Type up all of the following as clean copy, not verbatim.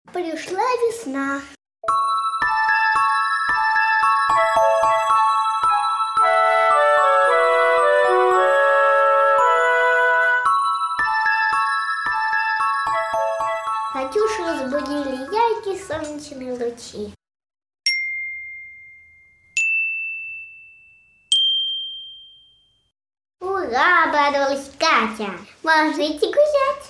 Пришла весна. Катюшу разбудили яркие солнечные лучи. Ура, обрадовалась Катя. Можно идти гулять.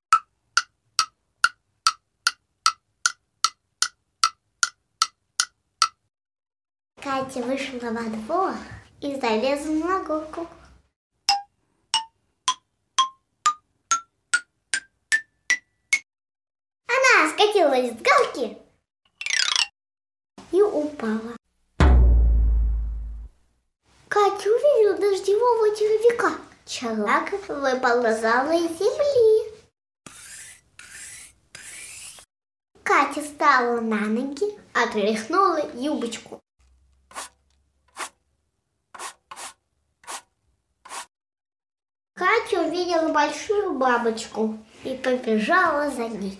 Катя вышла во двор и залезла на горку. Она скатилась с горки и упала. Катя увидела дождевого червяка. Червяк выползала из земли. Катя встала на ноги, отряхнула юбочку. Катя увидела большую бабочку и побежала за ней.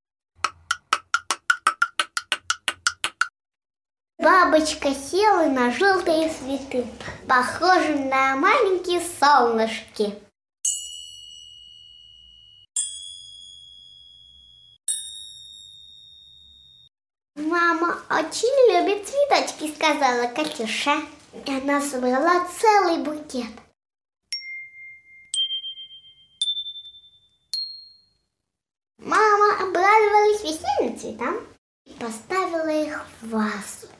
Бабочка села на желтые цветы, похожие на маленькие солнышки. Мама очень любит цветочки, сказала Катюша. И она собрала целый букет. Мама обрадовалась весенним цветам и поставила их в вазу.